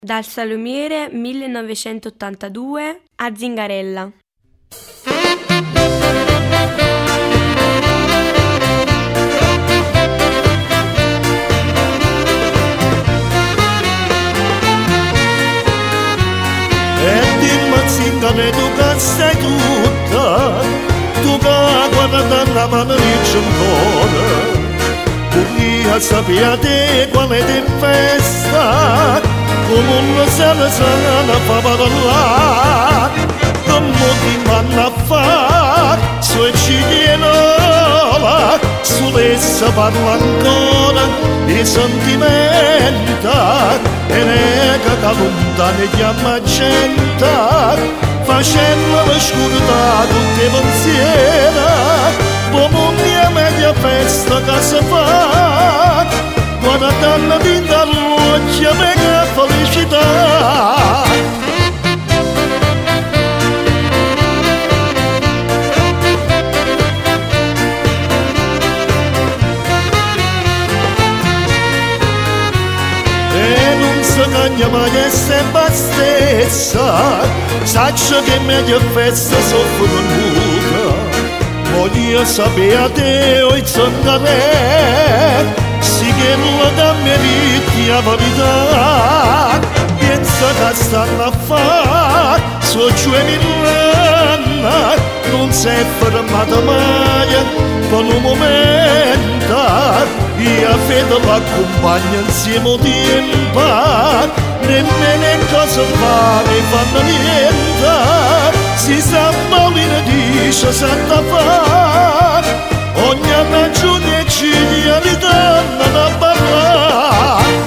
Dal Salumiere 1982 a Zingarella. E dimmi Zingare tu che sei tutta, tu che guarda la mano riccia ancora, voglio sapere qual è di festa, come un sera sana fa parlare, come ti vanno a fare, se ci tienola, sull'essa parla ancora di sentimenta, e nega che lontane chiama gente, facendo la scurta tutte pensiera, come una media festa che si fa, guardando vinta l'occhio mega felicità. Cagna mai è sempre stessa, saccio che meglio festa soffro nuca, voglio sapere te o Zingare, sì che non la meriti la verità, pensa che stanno a fare, so 2000 anni, non si è fermata mai, per un momento, io vedo la compagna insieme tempo, nemmeno cosa fare fanno niente, si sa bene dice santa fa, ogni ragione ci ritorna da parlare.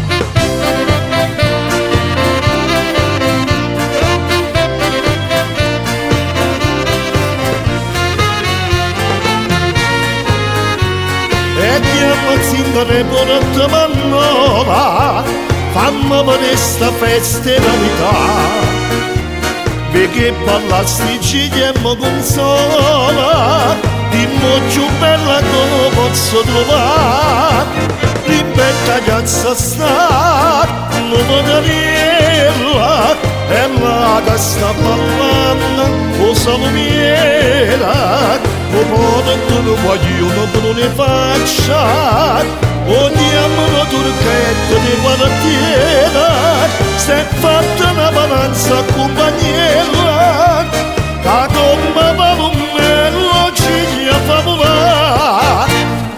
E chiama Zingare buona mannola, fammi per sta festa e verità, perché ballasti ci diamo consola, dimmi più bella che posso trovare, ripetta ragazza sta, non poterla, e la che sta ballando, o salumiera, o modo tu lo voglio, non ne faccia, ogni amore turchetto di quartiera, si è fatta una balanza compagniera, che come vale un melo ci fa volare.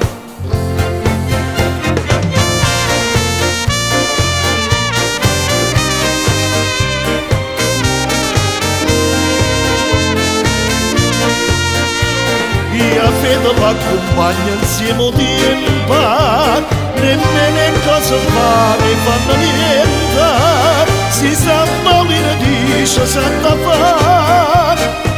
Io vedo la compagna insieme tempo, nemmeno cosa fare fanno niente, si sa bene dice santa fa,